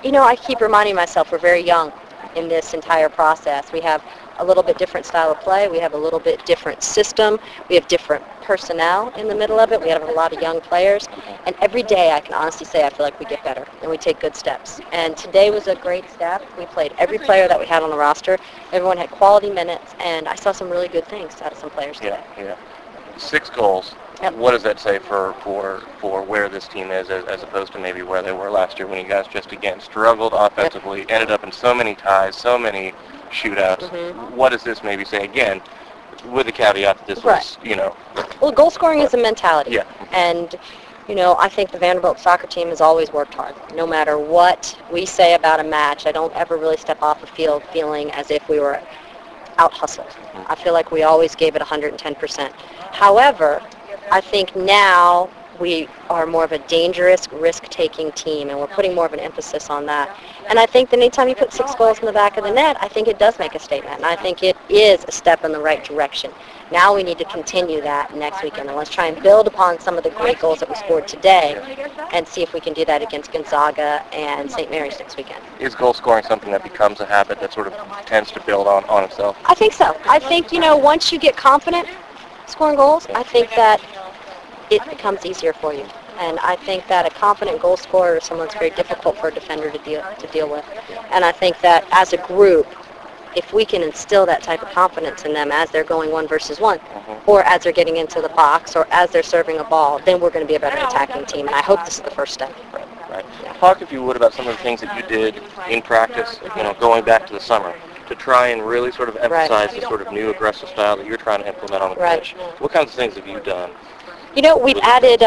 I keep reminding myself we're very young in this entire process. We have a little bit different style of play. We have a little bit different system. We have different personnel in the middle of it. We have a lot of young players. And every day I can honestly say I feel like we get better and we take good steps. And today was a great step. We played every player that we had on the roster. Everyone had quality minutes, and I saw some really good things out of some players today. Yeah. 6 goals. Yep. What does that say for where this team is as opposed to maybe where they were last year when you guys just again struggled offensively, ended up in so many ties, so many shootouts? Mm-hmm. What does this maybe say again, with the caveat that this was, Well, goal scoring is a mentality. Yeah. And, I think the Vanderbilt soccer team has always worked hard. No matter what we say about a match, I don't ever really step off the field feeling as if we were out-hustled. I feel like we always gave it 110%. However, I think now we are more of a dangerous, risk-taking team, and we're putting more of an emphasis on that. And I think that anytime you put 6 goals in the back of the net, I think it does make a statement, and I think it is a step in the right direction. Now we need to continue that next weekend, and let's try and build upon some of the great goals that we scored today and see if we can do that against Gonzaga and St. Mary's next weekend. Is goal scoring something that becomes a habit that sort of tends to build on itself? I think so. I think, once you get confident scoring goals, I think that it becomes easier for you. And I think that a confident goal scorer is someone that's very difficult for a defender to deal with. And I think that as a group, if we can instill that type of confidence in them as they're going 1-versus-1, or as they're getting into the box, or as they're serving a ball, then we're going to be a better attacking team. And I hope this is the first step. Right. Talk, if you would, about some of the things that you did in practice, going back to the summer, to try and really sort of emphasize the sort of new aggressive style that you're trying to implement on the pitch. What kinds of things have you done? We've added,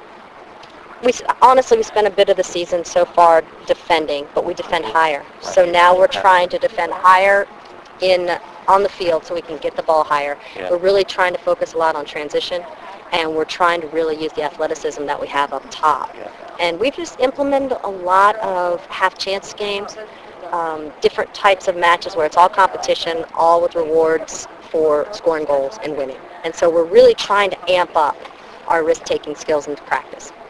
honestly, we spent a bit of the season so far defending, but we defend higher. So now we're trying to defend higher on the field so we can get the ball higher. Yeah. We're really trying to focus a lot on transition, and we're trying to really use the athleticism that we have up top. Yeah. And we've just implemented a lot of half-chance games, different types of matches where it's all competition, all with rewards for scoring goals and winning. And so we're really trying to amp up our risk-taking skills into practice.